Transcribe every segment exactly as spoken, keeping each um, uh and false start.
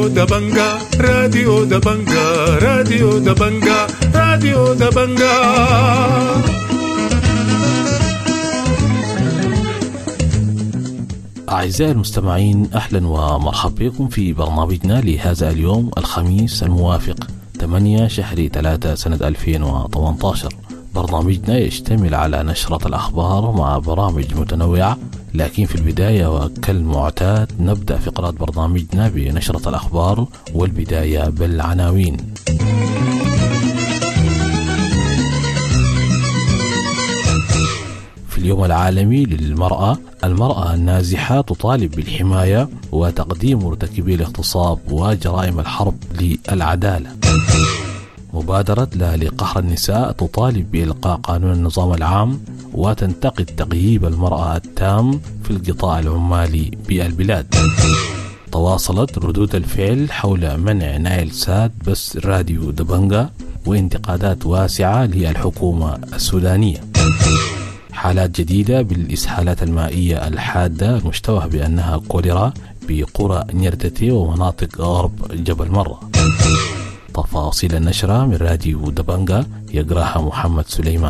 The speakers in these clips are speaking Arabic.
راديو دبنجا راديو دبنجا راديو دبنجا راديو دبنجا. أعزائي المستمعين، أهلا ومرحبا بكم في برنامجنا لهذا اليوم الخميس الموافق ثمانية شهر ثلاثة سنة ألفين وثمانية عشر. برنامجنا يشتمل على نشرة الأخبار مع برامج متنوعة، لكن في البداية وكالمعتاد نبدأ فقرات برنامجنا بنشرة الأخبار، والبداية بالعناوين. في اليوم العالمي للمرأة، المرأة النازحة تطالب بالحماية وتقديم مرتكبي الاغتصاب وجرائم الحرب للعدالة. مبادرة لا لقهر النساء تطالب بإلقاء قانون النظام العام وتنتقد تغييب المرأة التام في القطاع العمالي بالبلاد. تواصلت ردود الفعل حول منع نايل سات بس راديو دبنجا وانتقادات واسعة للحكومة السودانية. حالات جديدة بالإسهالات المائية الحادة المشتبه بأنها كوليرا بقرى نيرتتي ومناطق غرب جبل مرة. تفاصيل النشرة من راديو دبنجا يقراها محمد سليمان.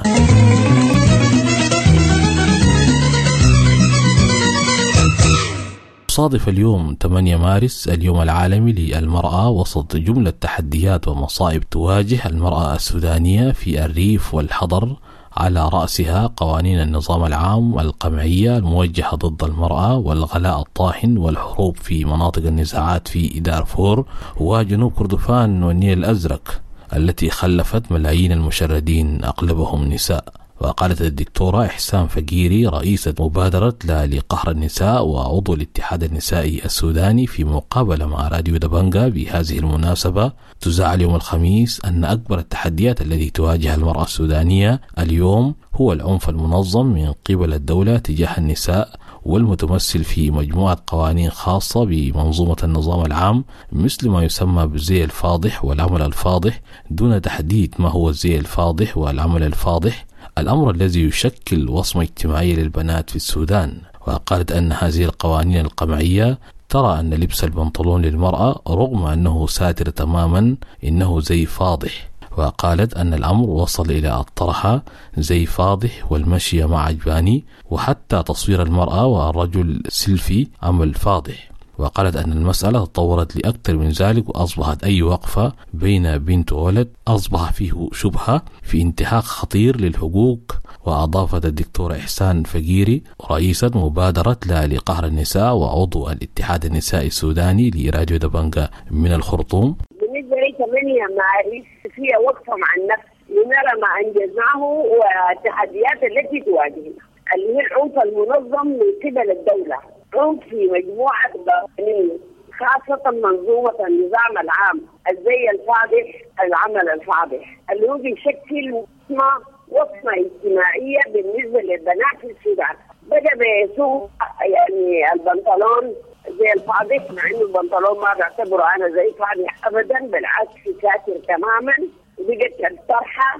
صادف اليوم ثمانية مارس اليوم العالمي للمرأة وسط جملة تحديات ومصائب تواجه المرأة السودانية في الريف والحضر، على رأسها قوانين النظام العام القمعية الموجهة ضد المرأة والغلاء الطاحن والحروب في مناطق النزاعات في دارفور وجنوب كردفان والنيل الأزرق التي خلفت ملايين المشردين أغلبهم نساء. وقالت الدكتورة إحسان فقيري رئيسة مبادرة لا لقهر النساء وعضو الاتحاد النسائي السوداني في مقابلة مع راديو دبنجا بهذه المناسبة، تذاع يوم الخميس، أن أكبر التحديات التي تواجه المرأة السودانية اليوم هو العنف المنظم من قبل الدولة تجاه النساء، والمتمثل في مجموعة قوانين خاصة بمنظومة النظام العام مثل ما يسمى بالزي الفاضح والعمل الفاضح، دون تحديد ما هو الزي الفاضح والعمل الفاضح، الأمر الذي يشكل وصمة اجتماعية للبنات في السودان. وقالت أن هذه القوانين القمعية ترى أن لبس البنطلون للمرأة رغم أنه ساتر تماما إنه زي فاضح. وقالت أن الأمر وصل إلى الطرحة زي فاضح والمشي مع عجباني، وحتى تصوير المرأة والرجل سيلفي عمل فاضح. وقالت أن المسألة تطورت لأكثر من ذلك، وأصبحت أي وقفة بين بنت وولد أصبح فيه شبهة في انتهاك خطير للحقوق. وأضافت الدكتورة إحسان فقيري رئيسة مبادرة لا لقهر النساء وعضو الاتحاد النسائي السوداني لراديو دبنجا من الخرطوم: بالنسبة لي ثمانية مارس فيها وقفة مع النفس لنرى ما أنجزناه والتحديات التي تواجهنا، اللي هي العنف المنظم من قبل الدولة، عنف في مجموعة قوانين خاصة منظومة النظام العام، الزي الفاضح، العمل الفاضح، اللي هو بيشكل وصمة وصمة اجتماعية بالنسبة للبنات في السودان. بدأ بيسوق يعني البنطلون زي الفاضح، مع انه البنطلون ما بعتبره انا زي فاضح ابدا، بالعكس ساتر تماما، وبقت الطرحة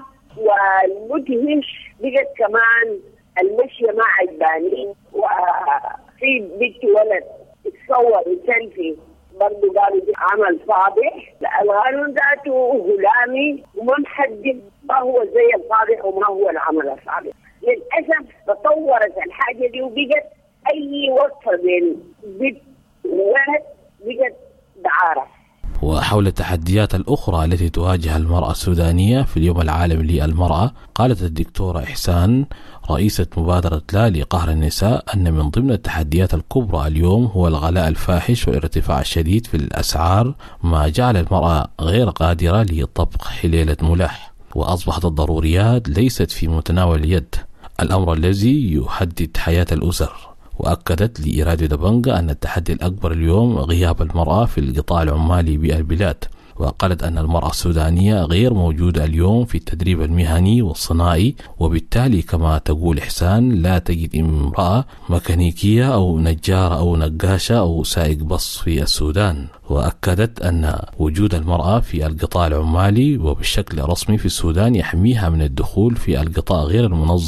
والمدهش بقت كمان المشي مع عجباني، وفي بنت ولد تصور سيلفي برضه قالوا عمل فاضح. القانون ذاته غلامي وما محدد ما هو زي الفاضح وما هو العمل الفاضح. للأسف تطورت الحاجة دي وبقت أي وصفة بين بنت وولد بقت دعارة. وحول التحديات الأخرى التي تواجه المرأة السودانية في اليوم العالمي للمرأة، قالت الدكتورة إحسان رئيسة مبادرة لا لقهر النساء أن من ضمن التحديات الكبرى اليوم هو الغلاء الفاحش والارتفاع الشديد في الأسعار، ما جعل المرأة غير قادرة لطبخ حليلة ملاح، وأصبحت الضروريات ليست في متناول اليد، الأمر الذي يهدد حياة الأسر. وأكدت لراديو دبنجا أن التحدي الأكبر اليوم غياب المرأة في القطاع العمالي بالبلاد. وقالت أن المرأة السودانية غير موجودة اليوم في التدريب المهني والصناعي، وبالتالي كما تقول إحسان لا تجد امرأة ميكانيكية أو نجارة أو نقاشة أو سائق بص في السودان. وأكدت أن وجود المرأة في القطاع العمالي وبالشكل الرسمي في السودان يحميها من الدخول في القطاع غير المنظم،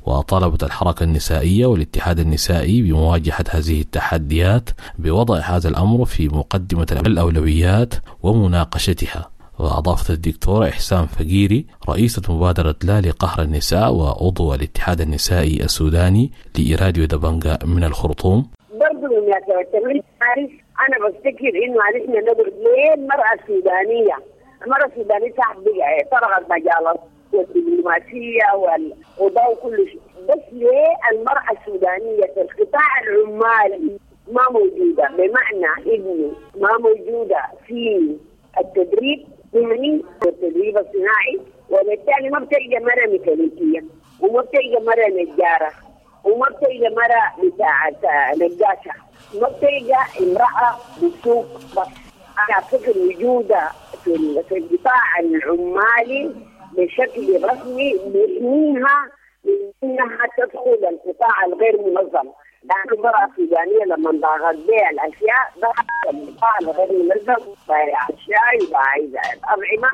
وطالبت الحركة النسائية والاتحاد النسائي بمواجهة هذه التحديات بوضع هذا الأمر في مقدمة الأولويات ومناقشتها. وأضافت الدكتورة إحسان فقيري رئيسة مبادرة لا لقهر النساء وعضو الاتحاد النسائي السوداني لإيراديو دبنجا من الخرطوم: برضو من يتوترين عارف أنا بفتكر إنه عرفنا نضرب ليه المرأة السودانية المرأة السودانية صاحب طرقت مجالات والدبلوماسية والوضوء كل شيء، بس ليه المرأة السودانية في القطاع العمالي ما موجودة؟ بمعنى إنه ما موجودة في التدريب المهني والتدريب الصناعي، وبالتالي ما بتلقى مرة ميكانيكية وما بتلقى مرة نجارة وما بتلقى مرة بتاعة نجاشة، ما بتلقى امرأة بتسوق بس. أنا أفكر وجودها في في القطاع العمالي بشكل رسمي بيحميها من إنها تدخل القطاع الغير منظم، لأن المرأة السودانية لما ضاغت بها الأشياء ضاغت القطاع الغير منظم، بايع الشاي وبايع الأطعمة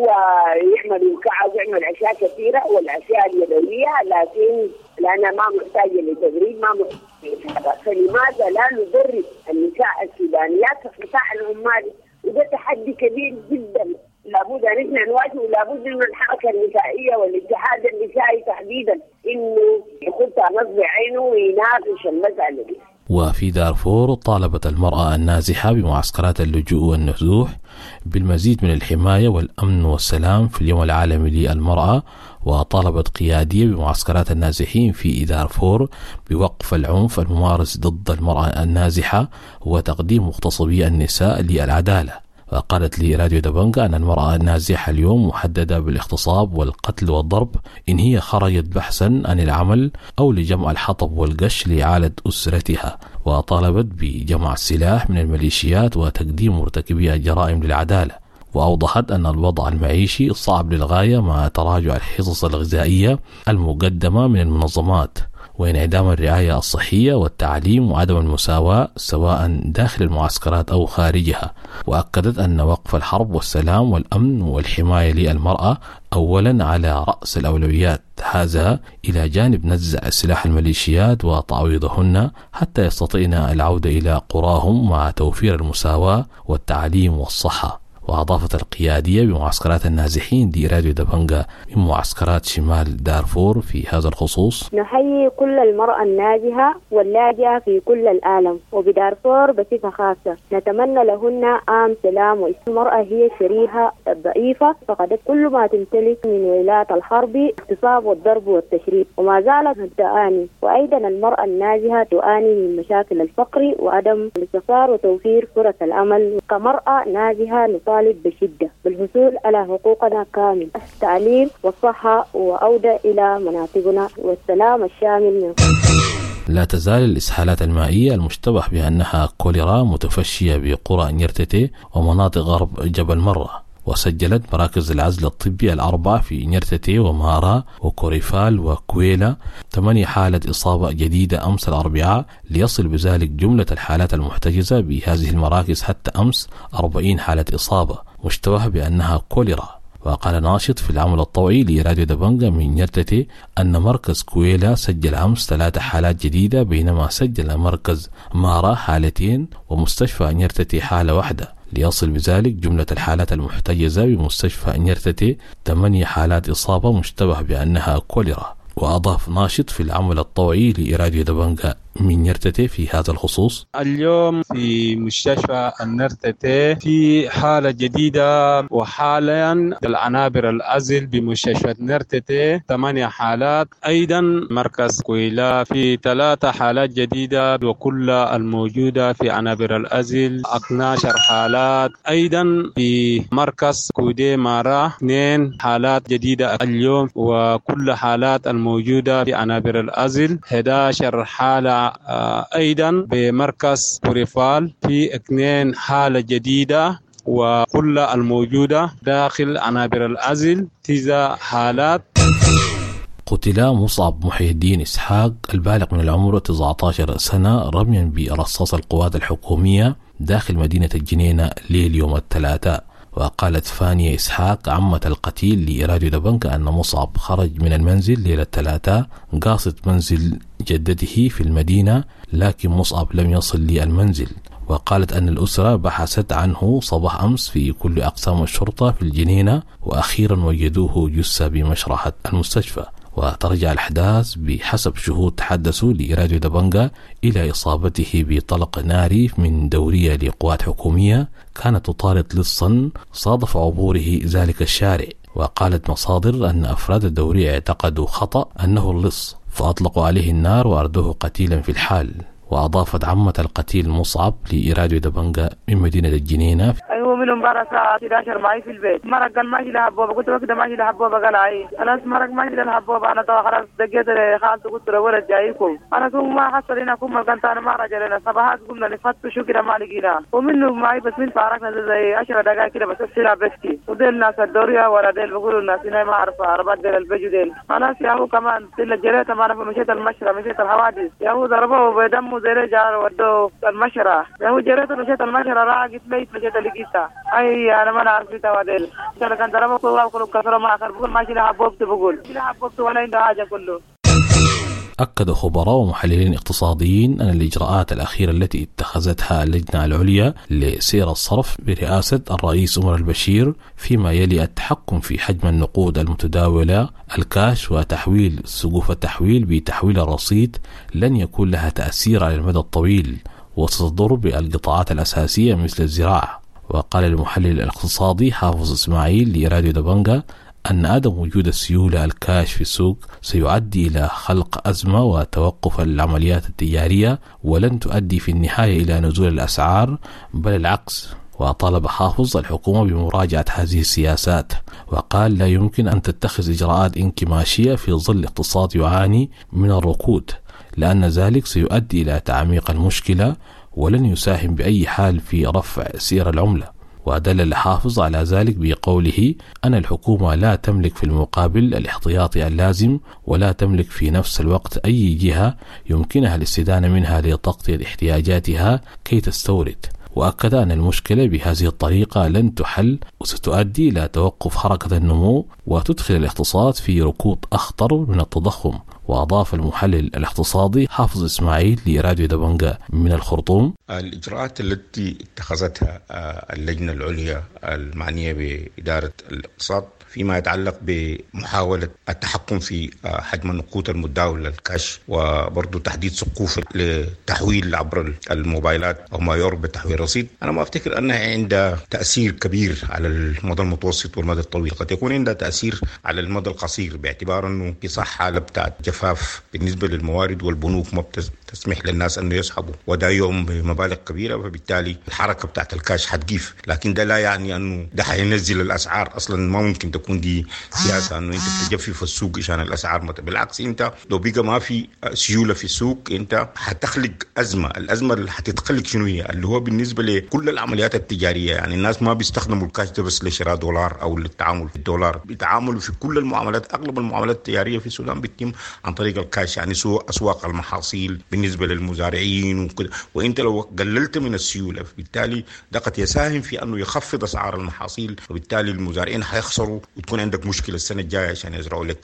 ويعملوا كعب ويعمل أشياء كثيرة والأشياء اليدوية، لكن لأنها ما محتاجة لتدريب ما محتاجة. فلماذا لا ندرب النساء السودانيات في القطاع العمالي؟ وده تحدي كبير جدا لابد ان احنا نواجهه، لابد من الحركه النسائيه والاتحاد النسائي تحديدا انه يخطها نصب عينه ويناقش المساله دي. وفي دارفور طالبت المرأة النازحة بمعسكرات اللجوء والنزوح بالمزيد من الحماية والأمن والسلام في اليوم العالمي للمرأة، وطالبت قيادية بمعسكرات النازحين في دارفور بوقف العنف الممارس ضد المرأة النازحة وتقديم مغتصبي النساء للعدالة. وقالت لي راديو دبنجا أن المرأة النازحة اليوم محددة بالاغتصاب والقتل والضرب إن هي خرجت بحثا عن العمل أو لجمع الحطب والقش لإعالة أسرتها، وطالبت بجمع السلاح من الميليشيات وتقديم مرتكبي الجرائم للعدالة. وأوضحت أن الوضع المعيشي صعب للغاية مع تراجع الحصص الغذائية المقدمة من المنظمات وانعدام الرعاية الصحية والتعليم وعدم المساواة سواء داخل المعسكرات أو خارجها. وأكدت أن وقف الحرب والسلام والأمن والحماية للمرأة أولا على رأس الأولويات، هذا إلى جانب نزع سلاح الميليشيات وتعويضهن حتى يستطيعن العودة إلى قراهم مع توفير المساواة والتعليم والصحة. وأضافت القيادية بمعسكرات النازحين دي راديو دبنجا من معسكرات شمال دارفور في هذا الخصوص: نحيي كل المرأة النازحة واللاجئة في كل العالم وبدارفور بصفة خاصة، نتمنى لهن عام سلام. والمرأة هي الشريحة الضعيفة، فقدت كل ما تمتلك من ويلات الحرب اغتصاب والضرب والتشريد وما زالت تعاني. وأيضا المرأة النازحة تعاني من مشاكل الفقر وعدم الاستقرار وتوفير فرص العمل. كمرأة نازحة نطالب بشدة بالحصول على حقوقنا كامل، التعليم والصحة وعودة إلى مناطقنا والسلام الشامل من لا تزال الإسهالات المائية المشتبه بأنها كوليرا متفشية بقرى نيرتتي ومناطق غرب جبل مرة. وسجلت مراكز العزل الطبي الأربعة في نيرتتي ومارا وكوريفال وكويلا ثمانية حالة إصابة جديدة أمس الأربعاء، ليصل بذلك جملة الحالات المحتجزة بهذه المراكز حتى أمس أربعين حالة إصابة مشتبه بأنها كوليرا. وقال ناشط في العمل الطوعي لراديو دبنجا من نيرتتي أن مركز كويلا سجل أمس ثلاثة حالات جديدة، بينما سجل مركز مارا حالتين ومستشفى نيرتتي حالة واحدة، ليصل بذلك جملة الحالات المحتجزة بمستشفى نيرتتي ثمانية حالات إصابة مشتبه بأنها كوليرا. وأضاف ناشط في العمل الطوعي لراديو دبنجا من نيرتتي في هذا الخصوص: اليوم في مستشفى النيرتتي في حالة جديدة، وحاليا العنابر الأزل بمستشفى نيرتتي ثمانية حالات. أيضا مركز كويلا في ثلاثة حالات جديدة، وكل الموجودة في عنابر الأزل اثنتي عشرة حالات. أيضا في مركز كودي مارا اثنين حالات جديدة اليوم، وكل حالات الموجودة في عنابر الأزل أحد عشر حالة. أيضا بمركز كوريفال في اثنين حالة جديدة، وكل الموجودة داخل عنابر الأزل تسع حالات. قتل مصعب محي الدين إسحاق البالغ من العمر تسعة عشر سنة رميا برصاص القوات الحكومية داخل مدينة الجنينة ليل يوم الثلاثاء. وقالت فانية إسحاق عمة القتيل لراديو دبنجة أن مصعب خرج من المنزل ليلة الثلاثاء قاصد منزل جدته في المدينة، لكن مصعب لم يصل للمنزل. وقالت أن الأسرة بحثت عنه صباح أمس في كل أقسام الشرطة في الجنينة، وأخيرا وجدوه جثة بمشرحة المستشفى. وترجع الأحداث بحسب شهود تحدثوا لراديو دبنجة إلى إصابته بطلق ناري من دورية لقوات حكومية كانت تطارد لصا صادف عبوره ذلك الشارع. وقالت مصادر أن أفراد الدورية اعتقدوا خطأ أنه اللص فأطلقوا عليه النار وأردوه قتيلا في الحال. وأضافت عمة القتيل مصعب لراديو دبنجة من مدينة الجنينة: أيوة من مباراه الساعة إحدى عشر معي في البيت، مرق قال ماشي لحبوبة، قلت له كده ماشي لحبوبة، قال عايز خلاص مرق ماشي لحبوبة. أنا طبعا خلاص دقيت خالته قلت له ولد جايكم، أنا ثم ما حصل هنا كم كنت أنا ما رجع لنا صباحات قمنا نفتشوا كده ما لقيناه، ومنه معي بس من فارقنا زي عشر دقائق كده بس السلع بكتي، وديل الناس الدورية ولا ديل بقولوا الناس هنا ما أعرف عربات ديل البيجو ديل. أنا يا هو كمان ديل جريت ما أنا مشيت المشرة مشيت الحوادث، يا هو ضربوه بدمه زي رجال ودوه المشرة، يا هو جريت مشيت المشرة راقت ميت مشيت لقيتها. أي أنا ما نعرف توادل، أنا كان ضربه الله وكله كسره ما آخر بقول ماشي لحبوبته، بقول لحبوبته ولا عنده حاجة كله. أكد خبراء ومحللين اقتصاديين أن الإجراءات الأخيرة التي اتخذتها اللجنة العليا لسير الصرف برئاسة الرئيس عمر البشير فيما يلي التحكم في حجم النقود المتداولة الكاش وتحويل سقوف التحويل بتحويل الرصيد لن يكون لها تأثير على المدى الطويل وستضر بالقطاعات الأساسية مثل الزراعة. وقال المحلل الاقتصادي حافظ إسماعيل لراديو دبنجة أن عدم وجود السيولة الكاش في السوق سيؤدي إلى خلق أزمة وتوقف العمليات التجارية، ولن تؤدي في النهاية إلى نزول الأسعار بل العكس. وطالب حافظ الحكومة بمراجعة هذه السياسات، وقال لا يمكن أن تتخذ إجراءات انكماشية في ظل اقتصاد يعاني من الركود، لأن ذلك سيؤدي إلى تعميق المشكلة ولن يساهم بأي حال في رفع سعر العملة. ودل الحافظ على ذلك بقوله أن الحكومة لا تملك في المقابل الاحتياطي اللازم، ولا تملك في نفس الوقت أي جهة يمكنها الاستدانة منها لتغطية احتياجاتها كي تستورد. وأكد أن المشكلة بهذه الطريقة لن تحل وستؤدي إلى توقف حركة النمو وتدخل الاقتصاد في ركود أخطر من التضخم. وأضاف المحلل الاقتصادي حافظ إسماعيل لراديو دبنجة من الخرطوم: الإجراءات التي اتخذتها اللجنة العليا المعنية بإدارة الاقتصاد فيما يتعلق بمحاولة التحكم في حجم النقود المتداولة الكاش، وبرضو تحديد سقوف للتحويل عبر الموبايلات أو ما يعرف بتحويل رصيد، أنا ما أفتكر أنها عندها تأثير كبير على المدى المتوسط والمدى الطويل. قد يكون عندها تأثير على المدى القصير باعتبار أنه في صح حالة بتاعت جفاف بالنسبة للموارد، والبنوك ما بتسمح للناس أنه يسحبوا ودايعهم بمبالغ كبيرة، فبالتالي الحركة بتاعت الكاش حتقيف. لكن ده لا يعني أنه ده حينزل الأسعار، أصلا ما ممكن تكون دي سياسة أنه أنت بتجفف السوق عشان الأسعار مت... بالعكس، أنت لو بقى ما في سيولة في السوق أنت حتخلق أزمة. الأزمة اللي حتتخلق شنو هي؟ اللي هو بالنسبة لكل العمليات التجارية، يعني الناس ما بيستخدموا الكاش ده بس لشراء دولار أو للتعامل في الدولار، بيتعاملوا في كل المعاملات. أغلب المعاملات التجارية في السودان بتتم عن طريق الكاش، يعني سوق أسواق المحاصيل بالنسبة للمزارعين وكده. وأنت لو قللت من السيولة بالتالي ده قد يساهم في أنه يخفض أسعار المحاصيل، وبالتالي المزارعين حيخسروا وتكون عندك مشكلة السنة الجاية عشان يزرعوا لك.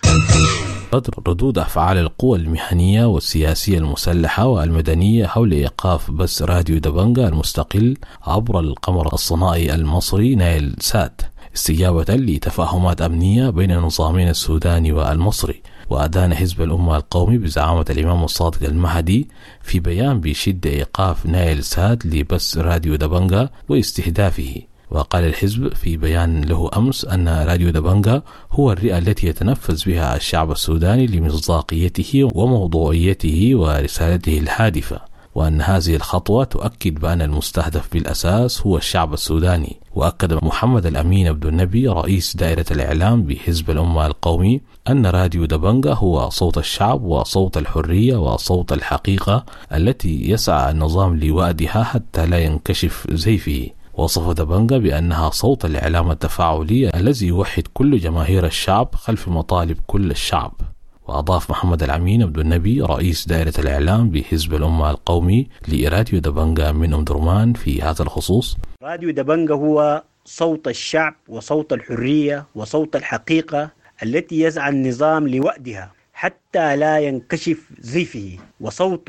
ردود أفعال القوى المهنية والسياسية المسلحة والمدنية حول إيقاف بث راديو دبنجة المستقل عبر القمر الصناعي المصري نايل سات استجابة لتفاهمات أمنية بين النظامين السوداني والمصري. وأدان حزب الأمة القومي بزعامة الإمام الصادق المهدي في بيان بشدة إيقاف نايل سات لبث راديو دبنجة واستهدافه. وقال الحزب في بيان له أمس أن راديو دبنجة هو الرئة التي يتنفذ بها الشعب السوداني لمصداقيته وموضوعيته ورسالته الهادفة، وأن هذه الخطوة تؤكد بأن المستهدف بالأساس هو الشعب السوداني. وأكد محمد الأمين عبد النبي رئيس دائرة الإعلام بحزب الأمة القومي أن راديو دبنجة هو صوت الشعب وصوت الحرية وصوت الحقيقة التي يسعى النظام لوأدها حتى لا ينكشف زيفه. وصف دبنجة بأنها صوت الإعلام التفاعلي الذي يوحد كل جماهير الشعب خلف مطالب كل الشعب. وأضاف محمد الأمين عبد النبي رئيس دائرة الإعلام بحزب الأمة القومي لراديو دبنجة من أم درمان في هذا الخصوص: راديو دبنجة هو صوت الشعب وصوت الحرية وصوت الحقيقة التي يسعى النظام لوأدها حتى لا ينكشف زيفه، وصوت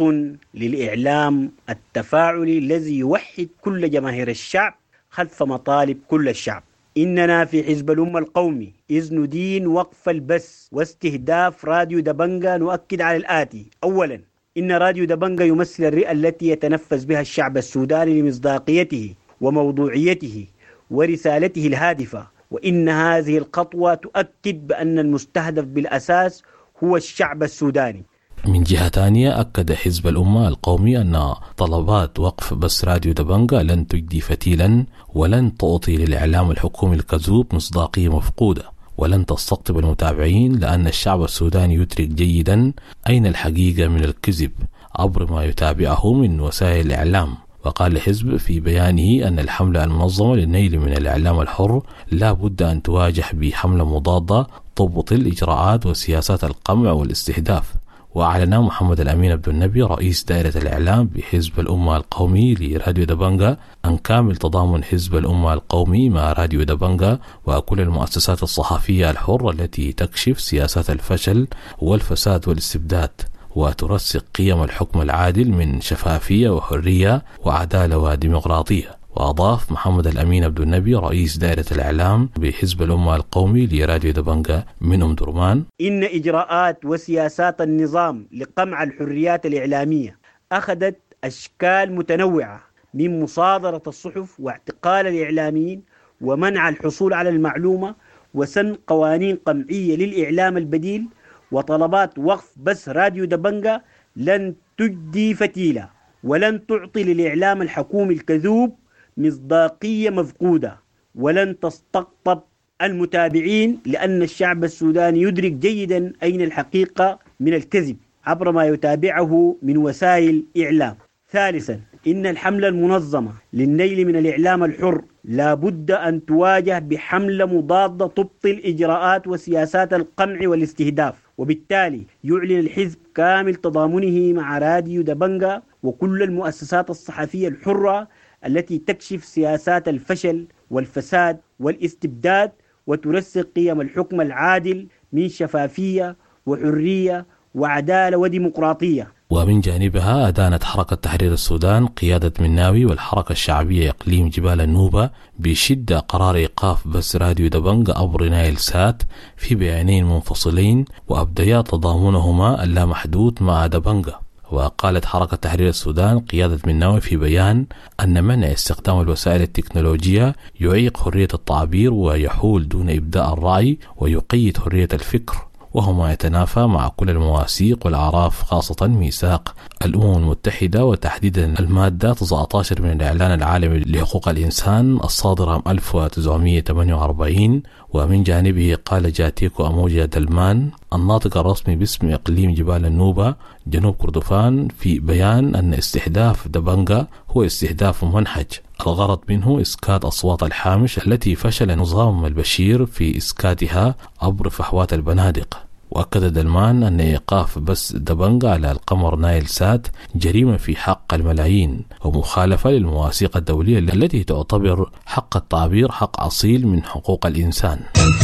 للإعلام التفاعلي الذي يوحد كل جماهير الشعب خلف مطالب كل الشعب. إننا في حزب الأمة القومي إذ ندين وقف البث واستهداف راديو دبنجة نؤكد على الآتي: أولا، إن راديو دبنجة يمثل الرئة التي يتنفس بها الشعب السوداني لمصداقيته وموضوعيته ورسالته الهادفة، وإن هذه الخطوة تؤكد بأن المستهدف بالأساس هو الشعب السوداني. من جهة ثانية، أكد حزب الأمة القومي أن طلبات وقف بث راديو دبنجة لن تجدي فتيلا ولن تعطي للإعلام الحكومي الكذوب مصداقية مفقودة، ولن تستقطب المتابعين، لأن الشعب السوداني يدرك جيدا أين الحقيقة من الكذب عبر ما يتابعه من وسائل الإعلام. وقال الحزب في بيانه أن الحملة المنظمة للنيل من الإعلام الحر لا بد أن تواجه بحملة مضادة تضبط الإجراءات وسياسات القمع والاستهداف. وأعلن محمد الأمين عبد النبي رئيس دائرة الإعلام بحزب الأمة القومي لراديو دبنجة عن كامل تضامن حزب الأمة القومي مع راديو دبنجة وكل المؤسسات الصحفية الحرة التي تكشف سياسات الفشل والفساد والاستبداد وترسخ قيم الحكم العادل من شفافية وحرية وعدالة وديمقراطية. وأضاف محمد الأمين عبد النبي رئيس دائرة الإعلام بحزب الأمة القومي لراديو دبنجة من أم درمان: إن إجراءات وسياسات النظام لقمع الحريات الإعلامية أخذت أشكال متنوعة، من مصادرة الصحف واعتقال الإعلاميين ومنع الحصول على المعلومة وسن قوانين قمعية للإعلام البديل، وطلبات وقف بث راديو دبنجة لن تجدي فتيلة ولن تعطي للإعلام الحكومي الكذوب مصداقية مفقودة، ولن تستقطب المتابعين، لأن الشعب السوداني يدرك جيدا أين الحقيقة من الكذب عبر ما يتابعه من وسائل إعلام. ثالثا، إن الحملة المنظمة للنيل من الإعلام الحر لا بد أن تواجه بحملة مضادة تبطل إجراءات وسياسات القمع والاستهداف. وبالتالي يعلن الحزب كامل تضامنه مع راديو دبنجة وكل المؤسسات الصحفية الحرة التي تكشف سياسات الفشل والفساد والاستبداد وترسخ قيم الحكم العادل من شفافية وحرية وعدالة وديمقراطية. ومن جانبها أدانت حركة تحرير السودان قيادة مناوي والحركة الشعبية إقليم جبال النوبة بشدة قرار إيقاف بث راديو دبنجة عبر نايل سات في بيانين منفصلين وأبديا تضامنهما اللامحدود مع دبنجة. وقالت حركة تحرير السودان قيادة مناوي في بيان أن منع استخدام الوسائل التكنولوجية يعيق حرية التعبير ويحول دون إبداء الرأي ويقيد حرية الفكر، وهو ما يتنافى مع كل المواثيق والأعراف، خاصة ميثاق الأمم المتحدة وتحديدا المادة تسعة عشر من الإعلان العالمي لحقوق الإنسان الصادر عام ألف وتسعمائة وثمانية وأربعين. ومن جانبه قال جاتيكو أموجا دلمان الناطق الرسمي باسم إقليم جبال النوبة جنوب كردفان في بيان أن استهداف دبنجة هو استهداف منهج الغرض منه إسكات أصوات الحامش التي فشل نظام البشير في إسكاتها عبر فحوات البنادق. وأكد دلمان أن إيقاف بث دبنجة على القمر نايل سات جريمة في حق الملايين ومخالفة للمواثيق الدولية التي تعتبر حق التعبير حق أصيل من حقوق الإنسان.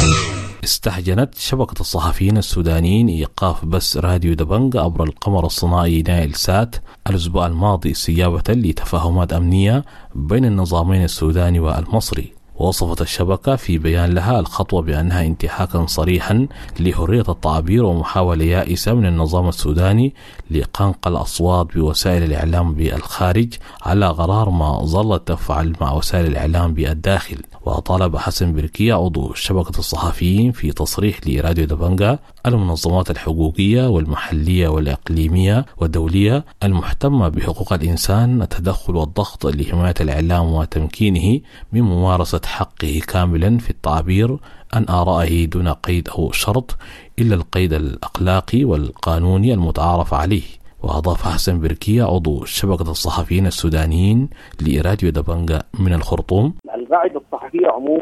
استحجنت شبكة الصحفيين السودانيين إيقاف بث راديو دبنجة عبر القمر الصناعي نايل سات الأسبوع الماضي استجابة لتفاهمات أمنية بين النظامين السوداني والمصري. ووصفت الشبكة في بيان لها الخطوة بأنها انتهاكا صريحا لحرية التعبير ومحاولة يائسة من النظام السوداني لقنق الأصوات بوسائل الإعلام بالخارج على غرار ما ظلت تفعل مع وسائل الإعلام بالداخل. وطالب حسن بركية عضو شبكة الصحفيين في تصريح لراديو دبنجة المنظمات الحقوقية والمحلية والإقليمية والدولية المهتمة بحقوق الإنسان التدخل والضغط لحماية الإعلام وتمكينه من ممارسة حقه كاملا في التعبير عن آرائه دون قيد أو شرط إلا القيد الأخلاقي والقانوني المتعارف عليه. وأضاف حسن بركية عضو شبكة الصحفيين السودانيين لراديو دبنجة من الخرطوم: القاعدة الصحفية عموما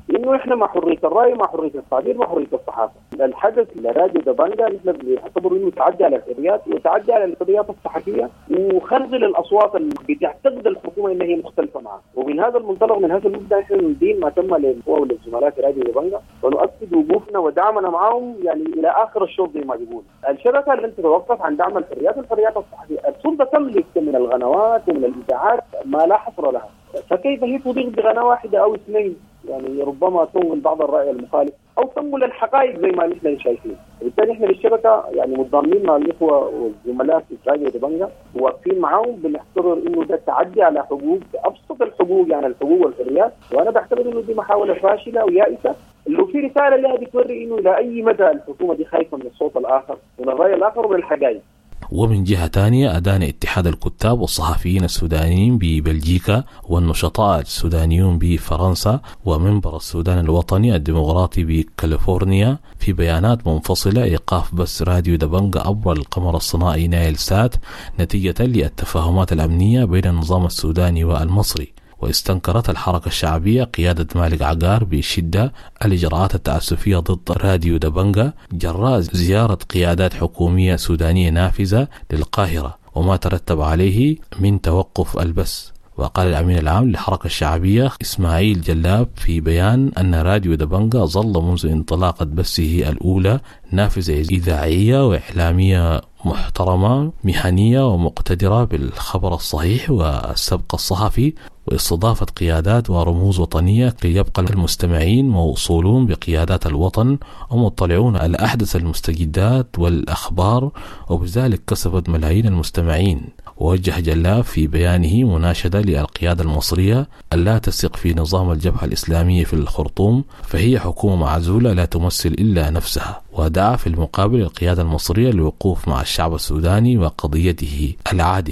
إنه إحنا مع حرية الرأي، مع حرية التعبير، مع حرية الصحافة. الحدث لراديو دبنجا نحن بنعتبر إنه تعدي على الحريات وتعدي على الحريات الصحفية وخرج الأصوات اللي بتعتقد الحكومة إنها هي مختلفة معها. ومن هذا المنطلق من هذا المبدأ إحنا ندين ما تم للقوى وللزملاء في راديو دبنجا ونؤكد وقوفنا ودعمنا معهم يعني إلى آخر الشوط زي ما بيقول. الشبكة لن تتوقف عن دعم الحريات والحريات الصحفية. السلطة تملك من القنوات ومن الإذاعات ما لا حصر لها، فكيف هي تضيق بقناة واحدة أو اثنين؟ يعني ربما تنقل بعض الرأي المخالف أو تنقل الحقائق زي ما نحن شايفين. وبالتالي احنا للشبكة يعني متضامنين مع الإخوة والزملاء في راديو دبنجا وواقفين معهم، بنعتبر إنه ده تعدي على حقوق أبسط الحقوق يعني الحقوق والحريات، وأنا بعتبر إنه دي محاولة فاشلة ويائسة. اللي في رسالة لها بتوري إنه إلى أي مدى الحكومة دي خايفة من الصوت الآخر ومن الرأي الآخر ومن الحقائق. ومن جهة تانية أدان اتحاد الكتاب والصحفيين السودانيين ببلجيكا والنشطاء السودانيون بفرنسا ومنبر السودان الوطني الديمقراطي بكاليفورنيا في بيانات منفصلة إيقاف بث راديو دبنجا عبر القمر الصناعي نايل سات نتيجة للتفاهمات الأمنية بين النظام السوداني والمصري. واستنكرت الحركة الشعبية قيادة مالك عقار بشدة الإجراءات التعسفية ضد راديو دبنجا جراء زيارة قيادات حكومية سودانية نافذة للقاهرة وما ترتب عليه من توقف البث. وقال الأمين العام للحركة الشعبية إسماعيل جلاب في بيان أن راديو دبنجا ظل منذ انطلاقة بثه الأولى نافذة إذاعية وإعلامية محترمة مهنية ومقتدرة بالخبر الصحيح والسبق الصحفي واستضافة قيادات ورموز وطنية ليبقى المستمعين موصولون بقيادات الوطن ومطلعون على أحدث المستجدات والأخبار، وبذلك كسبت ملايين المستمعين. ووجه جلاب في بيانه مناشدة للقيادة المصرية ألا تثق في نظام الجبهة الإسلامية في الخرطوم، فهي حكومة معزولة لا تمثل إلا نفسها. ودعا في المقابل القيادة المصرية للوقوف مع الشعب السوداني وقضيته العادلة.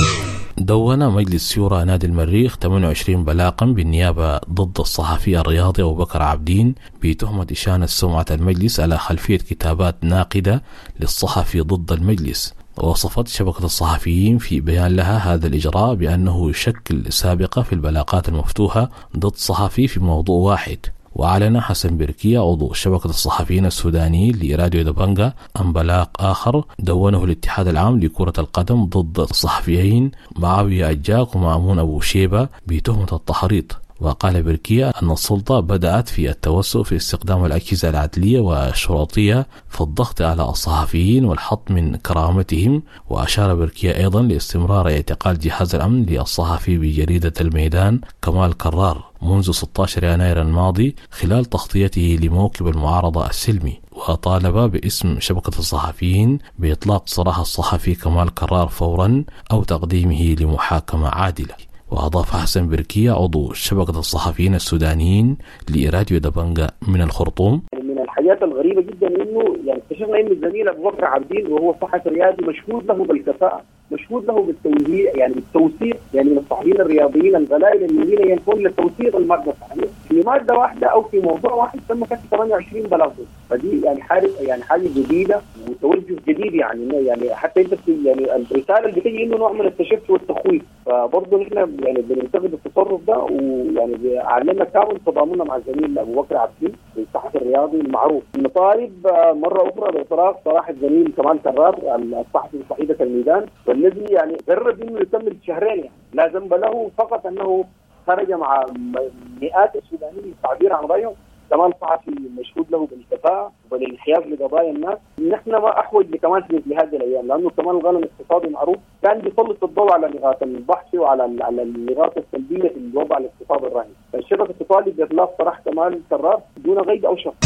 دون مجلس شورى نادي المريخ ثمانية وعشرين بلاغا بالنيابة ضد الصحفي الرياضي أبو بكر عبدين بتهمة إشانة سمعة المجلس على خلفية كتابات ناقدة للصحفي ضد المجلس. ووصفت شبكة الصحفيين في بيان لها هذا الإجراء بأنه يشكل سابقة في البلاغات المفتوحة ضد صحفي في موضوع واحد. وأعلن حسن بركية عضو شبكة الصحفيين السودانيين لراديو دبنجا عن بلاغ آخر دونه الاتحاد العام لكرة القدم ضد الصحفيين معاوية أجاك ومأمون أبو شيبة بتهمة التحريض. وقال بركية أن السلطة بدأت في التوسع في استخدام الأجهزة العدلية والشرطية في الضغط على الصحفيين والحط من كرامتهم. وأشار بركية أيضا لاستمرار اعتقال جهاز الأمن للصحفي بجريدة الميدان كمال كرار منذ ستة عشر يناير الماضي خلال تغطيته لموكب المعارضة السلمي. وطالب باسم شبكة الصحفيين بإطلاق سراح الصحفي كمال كرار فورا أو تقديمه لمحاكمة عادلة. وأضاف حسن بركية عضو شبكة الصحفيين السودانيين لراديو دبنجا من الخرطوم: من الحاجات الغريبة جدا إنه يعني اكتشفنا إن الزميل أبو بكر عبدين وهو صحفي رياضي مشهود له بالكفاءة، مشهود له بالتوزيع يعني بالتوثيق، يعني من الصحفيين الرياضيين الغلائل الذين ينفون لتوثيق المادة الصحفية في مادة واحدة أو في موضوع واحد تم كتب ثمانية وعشرين بلاغ. فدي يعني حاجة يعني حاجة جديدة وتوجه جديد يعني يعني حتى انت يعني الرسالة اللي بتيجي انه نوع من التشفي والتخويف. فبرضه نحن يعني بننتقد التصرف ده ويعني اعلنا كامل تضامننا مع الزميل ابو بكر عبدين الصحفي الرياضي المعروف. نطالب مرة أخرى بإطلاق سراح الزميل كمال كرار الصحفي صحيفة الميدان والذي يعني جرب انه يكمل شهرين، يعني لا ذنب له فقط انه خرج مع مئات السودانيين للتعبير عن رأيهم. كمان صحفي مشهود له بالكفاءة وبالانحياز لقضايا الناس. نحن ما أحوج لكمان في هذه الأيام لأنه كمان الغنم الاقتصادي معروف كان بيسلط الضوء على نقاط البحث وعلى على النقاط السلبية في الوضع الاقتصادي الراهن. فالشبكة تطالب بإطلاق سراح كمال كرار دون قيد أو شرط.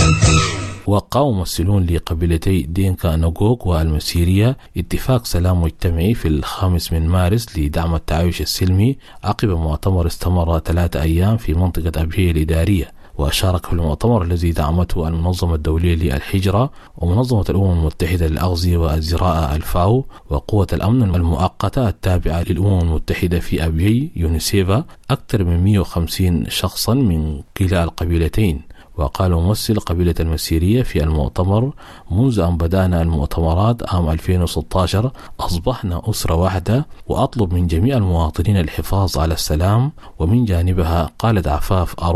وقع ممثلون لقبيلتي دينكا نوغوك والمسيرية اتفاق سلام مجتمعي في الخامس من مارس لدعم التعايش السلمي عقب مؤتمر استمر ثلاثة أيام في منطقة أبهية الإدارية. وشارك في المؤتمر الذي دعمته المنظمة الدولية للهجرة ومنظمة الأمم المتحدة للأغذية والزراعة الفاو وقوة الأمن المؤقتة التابعة للأمم المتحدة في أبهي يونيسيفا أكثر من مئة وخمسين شخصا من كلا القبيلتين. وقال ممثل قبيلة المسيرية في المؤتمر: منذ أن بدأنا المؤتمرات عام ألفين وستة عشر أصبحنا أسرة واحدة، وأطلب من جميع المواطنين الحفاظ على السلام. ومن جانبها قالت عفاف أروب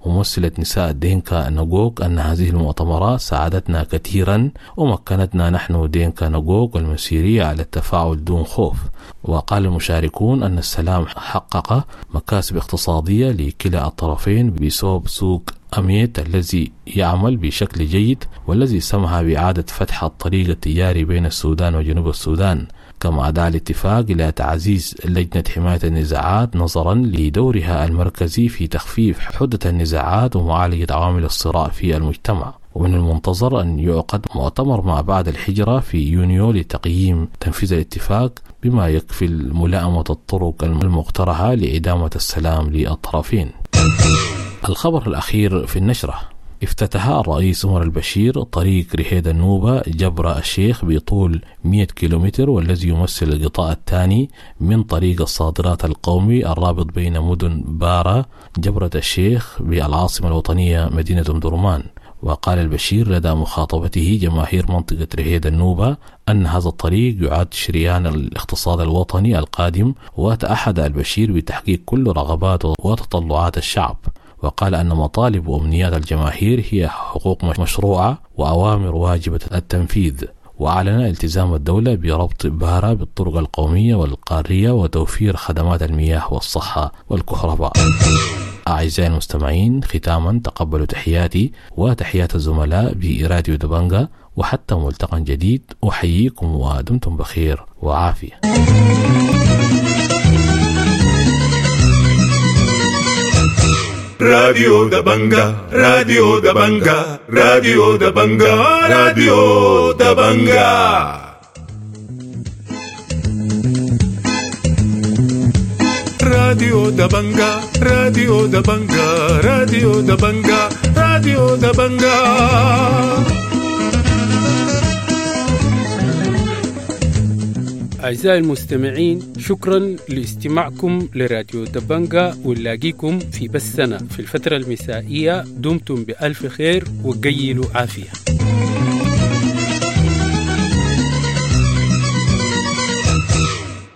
ممثلة نساء دينكا نجوك أن هذه المؤتمرات ساعدتنا كثيرا ومكنتنا نحن دينكا نجوك والمسيرية على التفاعل دون خوف. وقال المشاركون أن السلام حقق مكاسب اقتصادية لكلا الطرفين بسبب سوق أميت الذي يعمل بشكل جيد والذي سمح بإعادة فتح الطريق التجاري بين السودان وجنوب السودان. كما أدعى الاتفاق إلى تعزيز لجنة حماية النزاعات نظرا لدورها المركزي في تخفيف حدة النزاعات ومعالجة عوامل الصراع في المجتمع. ومن المنتظر أن يعقد مؤتمر ما بعد الحجرة في يونيو لتقييم تنفيذ الاتفاق بما يكفل ملائمة الطرق المقترحة لإدامة السلام للطرفين. الخبر الأخير في النشرة: افتتح الرئيس عمر البشير طريق رحيد النوبة جبر الشيخ بطول مئة كيلومتر، والذي يمثل القطاع الثاني من طريق الصادرات القومي الرابط بين مدن بارا جبرة الشيخ بالعاصمة الوطنية مدينة أم درمان. وقال البشير لدى مخاطبته جماهير منطقة رحيد النوبة أن هذا الطريق يعد شريان الاقتصاد الوطني القادم، وتأحد البشير بتحقيق كل رغبات وتطلعات الشعب. وقال أن مطالب وأمنيات الجماهير هي حقوق مشروعة وأوامر واجبة التنفيذ. وأعلن التزام الدولة بربط بارا بالطرق القومية والقارية وتوفير خدمات المياه والصحة والكهرباء. أعزائي المستمعين، ختاما تقبلوا تحياتي وتحيات الزملاء براديو دبنجا، وحتى ملتقى جديد أحييكم ودمتم بخير وعافية. راديو دبنجا راديو دبنجا راديو دبنجا راديو دبنجا راديو دبنجا راديو دبنجا راديو دبنجا راديو دبنجا. أعزائي المستمعين، شكرا لاستماعكم لراديو دبنجا، ونلاقيكم في بثنا في الفترة المسائية. دمتم بألف خير وقيلوا عافية.